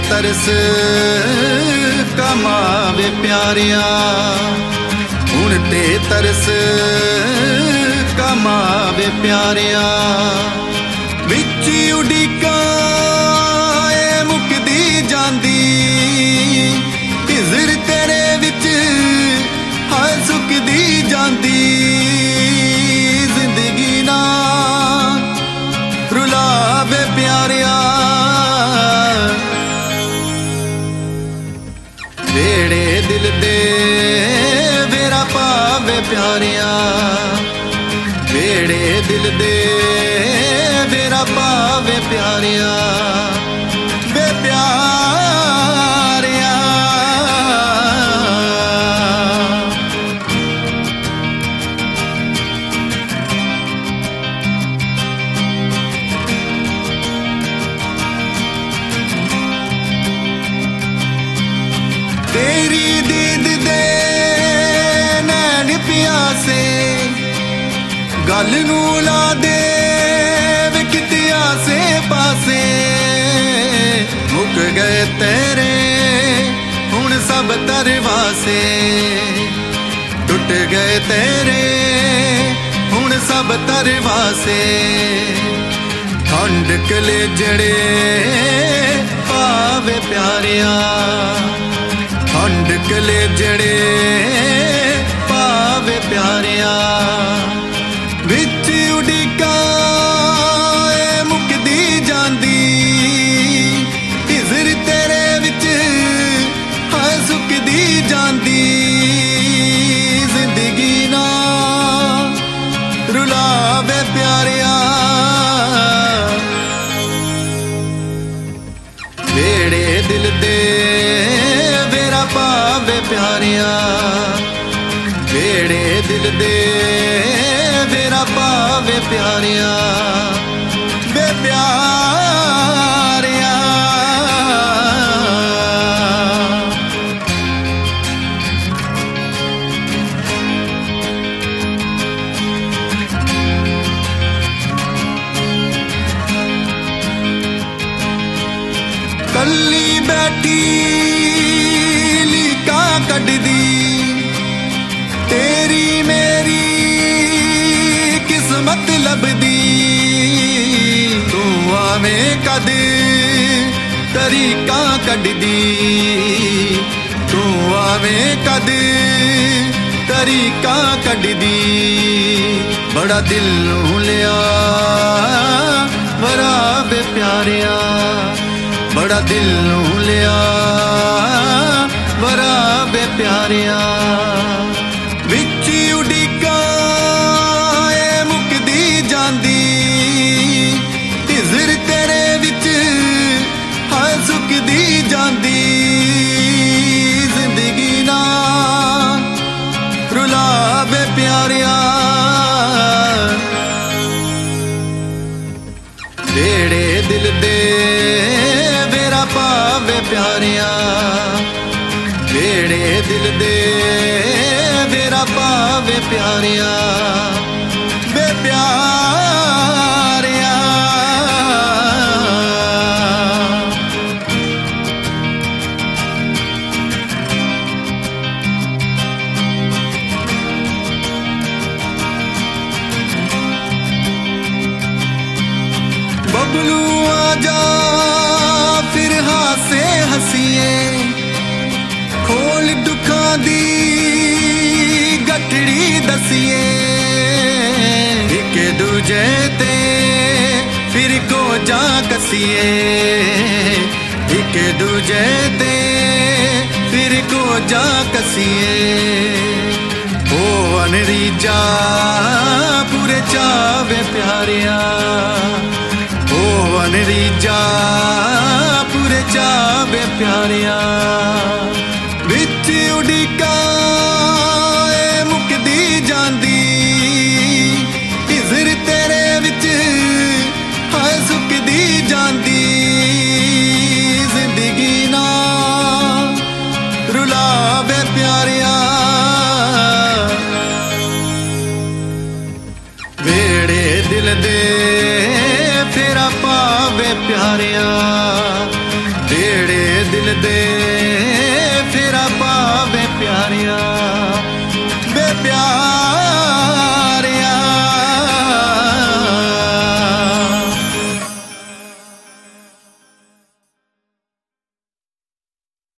तरस कमावे प्यारिया, हुण ते तरस कमावे प्यारिया। विच उड़ीका मुकदी जांदी, हिजर तेरे विच हर सुकदी जांदी। जिंदगी ना रुलावे प्यारिया, वेड़े दिल दे वेरा पावे प्यारिया, वेड़े दिल दे वेरा पावे प्यारिया, वे प्यारिया। तेरी दीद दे नैन प्यासे, गल नू ला दे किते आसे पासे। मुक गए तेरे हुण सब तरवासे, टुट गए तेरे हुण सब तरवासे। ठंड कलेजड़े पावे प्यारिया, ठंड कलेजड़े पावे प्यारिया। विच उड़ीका मुकदी जांदी, हिजर तेरे विच हर सुकदी जांदी। जिंदगी ना रुलावे प्यारिया, वेड़े दिल दे वेरा पावे प्यारिया, वेड़े दिल दे वेरा पावे प्यारिया, वे प्यारिया। कल्ली बैठी लीका कड्डी, तेरी मेरी किस्मत लभदी। तू आवे कद तरीका कड्डी, तू आवे कद तरीका कड्डी। बड़ा दिल नूं लिया वरावे प्यारिया, बड़ा दिल नूं लिया वरावे प्यारिया। विच उड़ीका मुकदी जांदी, हिजर तेरे विच हर सुकदी जांदी। जिंदगी ना रुलावे प्यारिया, वेड़े दिल दे वेरा पावे प्यारिया, वेड़े दिल दे वेरा पावे प्यारिया, वे प्यारिया। बबलू आजा फिर हासे हसीए, खोल दुखां दी गठड़ी दसीए। एक दूजे ते फिर को जा कसीए, एक दूजे ते फिर को जा कसीए। ओ अनरीजा पूरे चावे प्यारिया, ओ अनरीजा पूरे चावे प्यारिया। विच उड़ीका मुकदी जांदी, हिजर तेरे विच हर सुकदी जांदी। जिंदगी ना रुलावे प्यारिया, वेड़े दिल दे फेरा पावे प्यारिया, वेड़े ਦੇ